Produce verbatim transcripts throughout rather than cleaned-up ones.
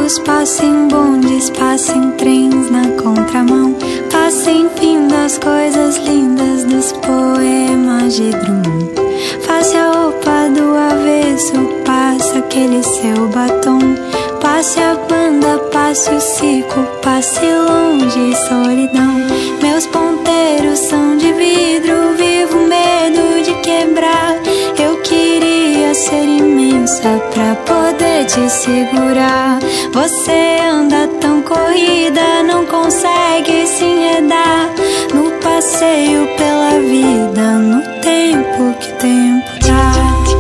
carros, passa em bondes, passa em trens na contramão, passa enfim das coisas lindas dos poemas de Drummond. Passe a roupa do avesso, passa aquele seu batom, passe a banda, passe o ciclo, passe longe solidão. Meus ponteiros são de vidro, vivo medo de quebrar. Eu queria ser imensa pra poder te segurar. Você anda tão corrida, não consegue se enredar no passeio pela vida, no tempo que tempo dá.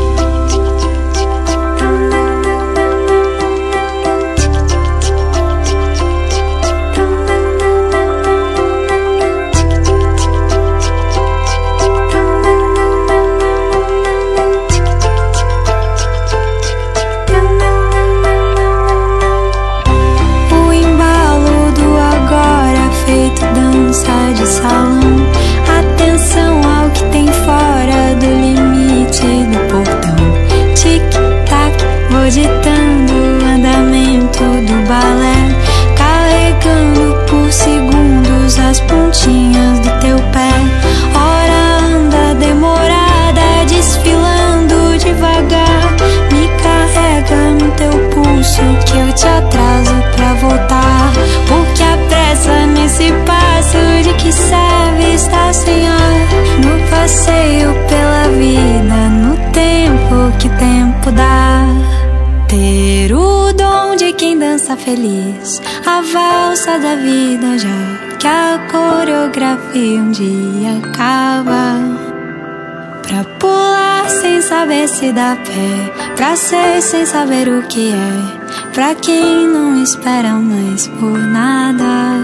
Dança de salão, atenção ao que tem fora do limite do portão. Tic-tac, vou ditando o andamento do balé, carregando por segundos as pontinhas do teu pé. Hora anda demorada, desfilando devagar. Me carrega no teu pulso que eu te atraso pra voltar, porque a pressa nesse passo de que serve estar sem ar. No passeio pela vida, no tempo que tempo dá. Ter o dom de quem dança feliz, a valsa da vida, já que a coreografia um dia acaba. Pra pular sem saber se dá pé, pra ser sem saber o que é, pra quem não espera mais por nada.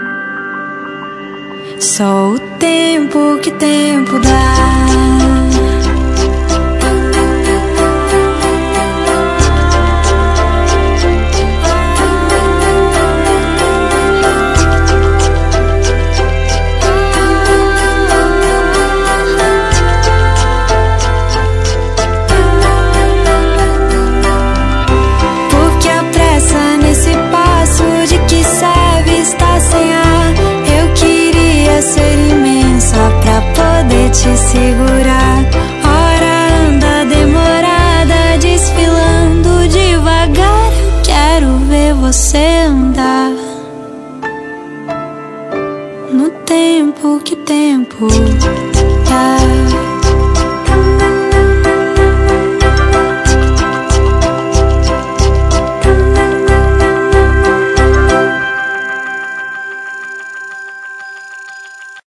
Só o tempo que tempo dá. Te segurar, hora anda demorada, desfilando devagar. Eu quero ver você andar no tempo que tempo dá.